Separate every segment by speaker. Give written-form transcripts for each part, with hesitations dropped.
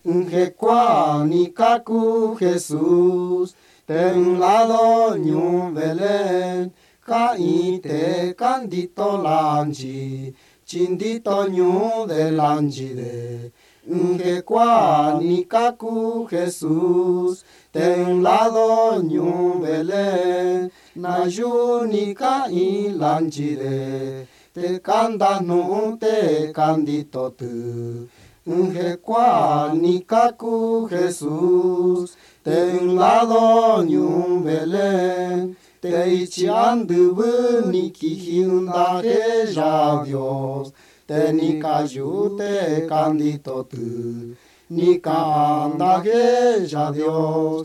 Speaker 1: Ungekwa ni kaku Jesús, ten lado ñu Belén, kaite candito lanchi, chindito ñu de lanchide. Ungekwa ni kaku Jesús, ten lado ñu Belén, nayu ni kai lanchide, te canda no te candito tu. Ungekwa ni kaku Jesús, ten lado ñu Belén, te ichandu ni kijinda ya Dios, te ni kayu te candito tu, ni kanda ya Dios,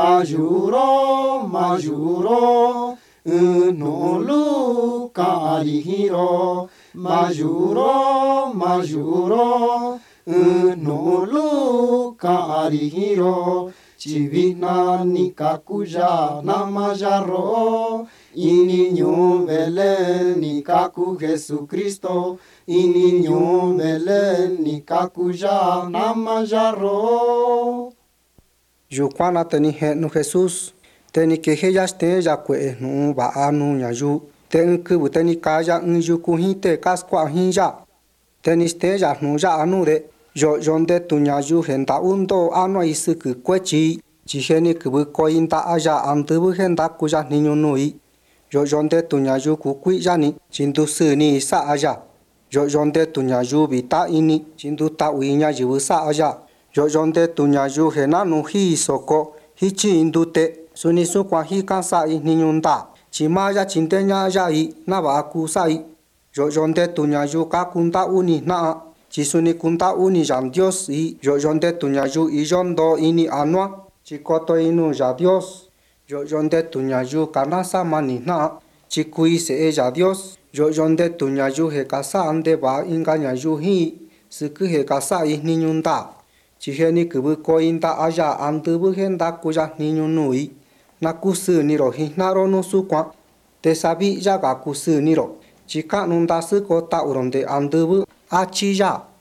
Speaker 1: mayuro, mayuro, no lu karihiro, mayuro, mayuro, no lu karihiro, chivina ni kakuya namayarro, y niño Belén ni kaku Jesucristo, y niño Belén ni kakuya namayarro.
Speaker 2: Yukwana teni nu Jesús, teni que heyas te ya kwe nu ba anu nyayu, ten kubu teni kaya yuku hinte kaskwa hinya, teni ste ya nu ya anu de. Yo yonde tu nyayu henda undo ano isuku kwechi, chiheni kubu koinda aya andubu henda kuya niño nui. Yo yonde tu nyayu kukui yani, chindu suni sa aya. Yo yonde tu nyayu vita ini, chindu ta uinya yubu sa aya. Yo yonde tu nyayu hena nu hi soko, hichi indute, suni sukwa hi kansa i niño nda, chimaya chintenya ya i, naba akusa i. Yo yonde tu nyayu kakunda uni naa, chisuni kunta uni yan Dios y yo yonde tu nyayu y yondo ini anua chikoto inu ya Dios yo yonde tu nyayu kanasa mani na chikui se ya Dios yo yonde tu nyayu he kasa ande ba inga nyayu hi suku he kasa i niñunda chiheni kubu ko inda aya andubu henda kuya niñu nui na kusu niro hinaro no sukwa te sabi ya ga kusu niro chika nunda suko ta uronde andubu achiya